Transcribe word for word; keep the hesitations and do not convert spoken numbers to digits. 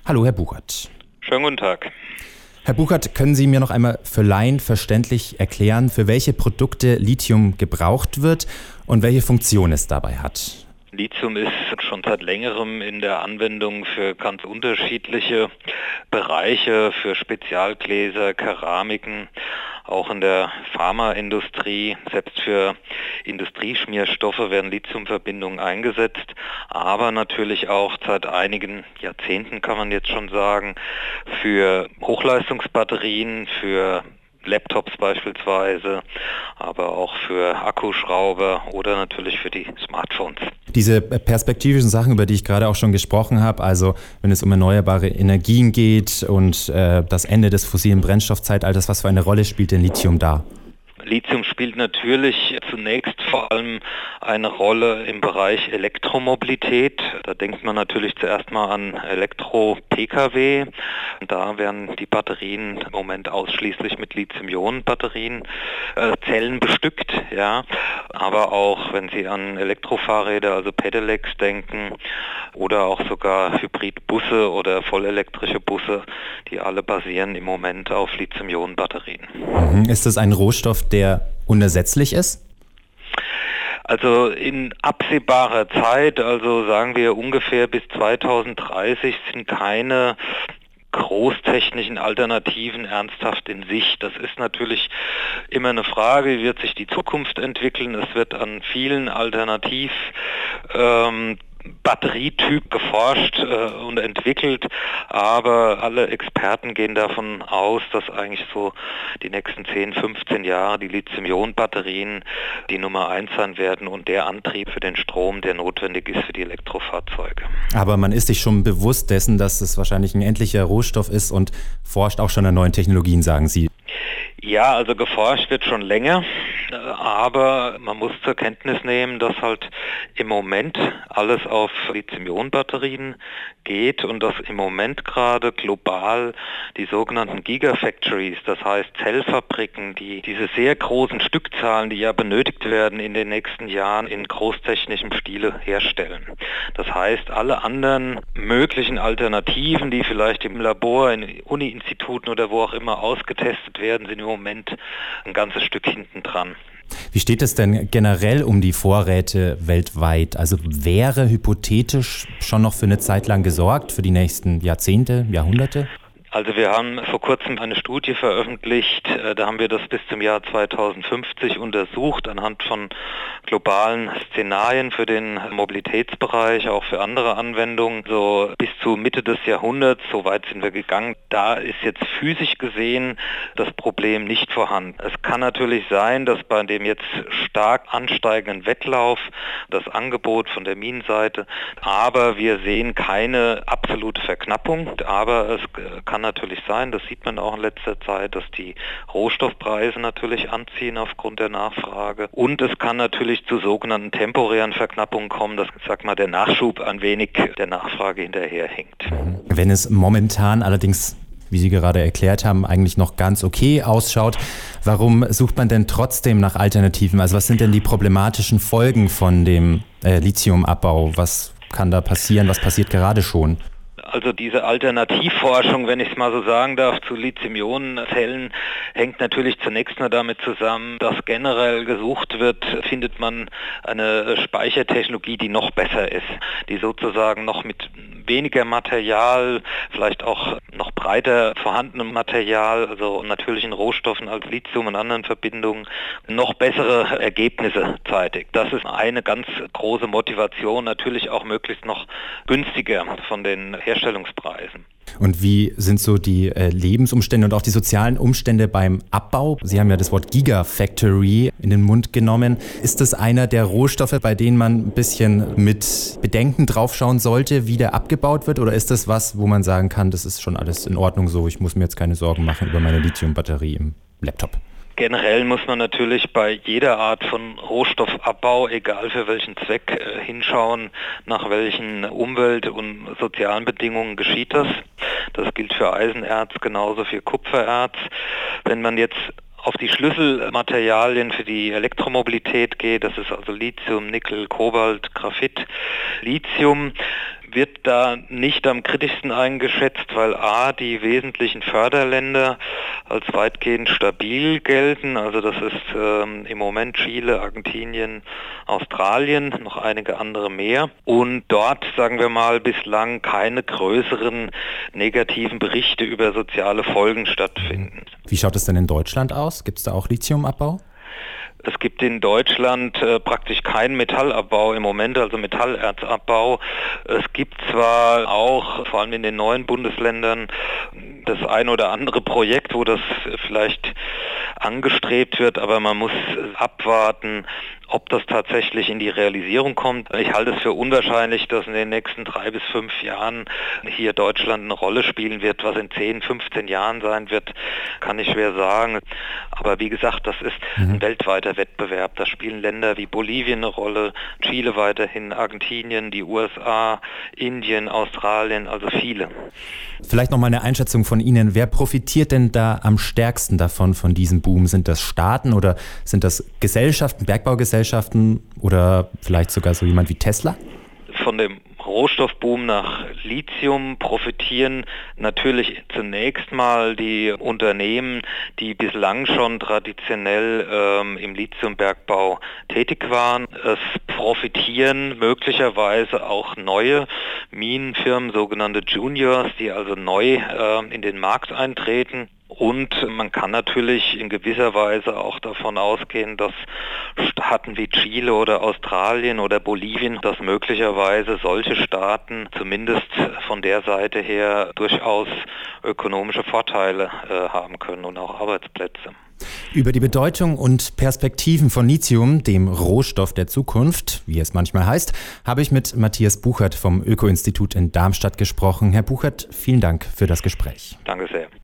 Hallo, Herr Buchert. Schönen guten Tag. Herr Buchert, können Sie mir noch einmal für Laien verständlich erklären, für welche Produkte Lithium gebraucht wird und welche Funktion es dabei hat? Lithium ist schon seit längerem in der Anwendung für ganz unterschiedliche Bereiche, für Spezialgläser, Keramiken, auch in der Pharmaindustrie, selbst für Industrieschmierstoffe werden Lithiumverbindungen eingesetzt, aber natürlich auch seit einigen Jahrzehnten, kann man jetzt schon sagen, für Hochleistungsbatterien, für Laptops beispielsweise, aber auch für Akkuschrauber oder natürlich für die Smartphones. Diese perspektivischen Sachen, über die ich gerade auch schon gesprochen habe, also wenn es um erneuerbare Energien geht und äh, das Ende des fossilen Brennstoffzeitalters, was für eine Rolle spielt denn Lithium da? Lithium spielt natürlich zunächst vor allem eine Rolle im Bereich Elektromobilität. Da denkt man natürlich zuerst mal an Elektro-P K W. Da werden die Batterien im Moment ausschließlich mit Lithium-Ionen-Batterien äh, Zellen bestückt. Ja. Aber auch wenn Sie an Elektrofahrräder, also Pedelecs denken oder auch sogar Hybridbusse oder vollelektrische Busse, die alle basieren im Moment auf Lithium-Ionen-Batterien. Mhm. Ist das ein Rohstoff, der unersetzlich ist? Also in absehbarer Zeit, also sagen wir ungefähr bis zweitausenddreißig, sind keine großtechnischen Alternativen ernsthaft in Sicht. Das ist natürlich immer eine Frage, wie wird sich die Zukunft entwickeln. Es wird an vielen Alternativ ähm, Batterietyp geforscht äh, und entwickelt, aber alle Experten gehen davon aus, dass eigentlich so die nächsten zehn, fünfzehn Jahre die Lithium-Ionen-Batterien die Nummer eins sein werden und der Antrieb für den Strom, der notwendig ist für die Elektrofahrzeuge. Aber man ist sich schon bewusst dessen, dass es wahrscheinlich ein endlicher Rohstoff ist und forscht auch schon an neuen Technologien, sagen Sie. Ja, also geforscht wird schon länger, aber man muss zur Kenntnis nehmen, dass halt im Moment alles auf Lithium-Ionen-Batterien geht und dass im Moment gerade global die sogenannten Gigafactories, das heißt Zellfabriken, die diese sehr großen Stückzahlen, die ja benötigt werden in den nächsten Jahren in großtechnischem Stile herstellen. Das heißt, alle anderen möglichen Alternativen, die vielleicht im Labor, in Uni-Instituten oder wo auch immer ausgetestet werden, sind im Moment ein ganzes Stück hinten dran. Wie steht es denn generell um die Vorräte weltweit? Also wäre hypothetisch schon noch für eine Zeit lang gesorgt, für die nächsten Jahrzehnte, Jahrhunderte? Also wir haben vor kurzem eine Studie veröffentlicht, da haben wir das bis zum Jahr zweitausendfünfzig untersucht anhand von globalen Szenarien für den Mobilitätsbereich, auch für andere Anwendungen. So bis zu Mitte des Jahrhunderts, so weit sind wir gegangen, da ist jetzt physisch gesehen das Problem nicht vorhanden. Es kann natürlich sein, dass bei dem jetzt stark ansteigenden Wettlauf das Angebot von der Minenseite, aber wir sehen keine absolute Verknappung, aber es kann natürlich sein, das sieht man auch in letzter Zeit, dass die Rohstoffpreise natürlich anziehen aufgrund der Nachfrage. Und es kann natürlich zu sogenannten temporären Verknappungen kommen, dass, sag mal, der Nachschub ein wenig der Nachfrage hinterherhinkt. Wenn es momentan allerdings, wie Sie gerade erklärt haben, eigentlich noch ganz okay ausschaut, warum sucht man denn trotzdem nach Alternativen? Also was sind denn die problematischen Folgen von dem äh, Lithiumabbau? Was kann da passieren? Was passiert gerade schon? Also diese Alternativforschung, wenn ich es mal so sagen darf, zu Lithium-Ionen-Zellen hängt natürlich zunächst mal damit zusammen, dass generell gesucht wird, findet man eine Speichertechnologie, die noch besser ist, die sozusagen noch mit weniger Material, vielleicht auch noch breiter vorhandenem Material, also natürlichen Rohstoffen als Lithium und anderen Verbindungen, noch bessere Ergebnisse zeitigt. Das ist eine ganz große Motivation, natürlich auch möglichst noch günstiger von den Herstellungspreisen. Und wie sind so die äh, Lebensumstände und auch die sozialen Umstände beim Abbau? Sie haben ja das Wort Gigafactory in den Mund genommen. Ist das einer der Rohstoffe, bei denen man ein bisschen mit Bedenken draufschauen sollte, wie der abgebaut wird? Oder ist das was, wo man sagen kann, das ist schon alles in Ordnung so, ich muss mir jetzt keine Sorgen machen über meine Lithiumbatterie im Laptop? Generell muss man natürlich bei jeder Art von Rohstoffabbau, egal für welchen Zweck, äh, hinschauen, nach welchen Umwelt- und sozialen Bedingungen geschieht das. Das gilt für Eisenerz genauso für Kupfererz. Wenn man jetzt auf die Schlüsselmaterialien für die Elektromobilität geht, das ist also Lithium, Nickel, Kobalt, Graphit, Lithium. wird da nicht am kritischsten eingeschätzt, weil a, die wesentlichen Förderländer als weitgehend stabil gelten. Also das ist ähm, im Moment Chile, Argentinien, Australien, noch einige andere mehr. Und dort, sagen wir mal, bislang keine größeren negativen Berichte über soziale Folgen stattfinden. Wie schaut es denn in Deutschland aus? Gibt es da auch Lithiumabbau? Es gibt in Deutschland äh, praktisch keinen Metallabbau im Moment, also Metallerzabbau. Es gibt zwar auch, vor allem in den neuen Bundesländern, das ein oder andere Projekt, wo das vielleicht angestrebt wird, aber man muss abwarten, ob das tatsächlich in die Realisierung kommt. Ich halte es für unwahrscheinlich, dass in den nächsten drei bis fünf Jahren hier Deutschland eine Rolle spielen wird. Was in zehn, fünfzehn Jahren sein wird, kann ich schwer sagen. Aber wie gesagt, das ist ein weltweiter Wettbewerb. Da spielen Länder wie Bolivien eine Rolle, Chile weiterhin, Argentinien, die U S A, Indien, Australien, also viele. Vielleicht noch mal eine Einschätzung von Ihnen. Wer profitiert denn da am stärksten davon, von diesem Boom? Sind das Staaten oder sind das Gesellschaften, Bergbaugesellschaften oder vielleicht sogar so jemand wie Tesla? Von dem Rohstoffboom nach Lithium profitieren natürlich zunächst mal die Unternehmen, die bislang schon traditionell ähm, im Lithiumbergbau tätig waren. Es profitieren möglicherweise auch neue Minenfirmen, sogenannte Juniors, die also neu äh, in den Markt eintreten. Und man kann natürlich in gewisser Weise auch davon ausgehen, dass Staaten wie Chile oder Australien oder Bolivien, dass möglicherweise solche Staaten zumindest von der Seite her durchaus ökonomische Vorteile äh, haben können und auch Arbeitsplätze. Über die Bedeutung und Perspektiven von Lithium, dem Rohstoff der Zukunft, wie es manchmal heißt, habe ich mit Matthias Buchert vom Öko-Institut in Darmstadt gesprochen. Herr Buchert, vielen Dank für das Gespräch. Danke sehr.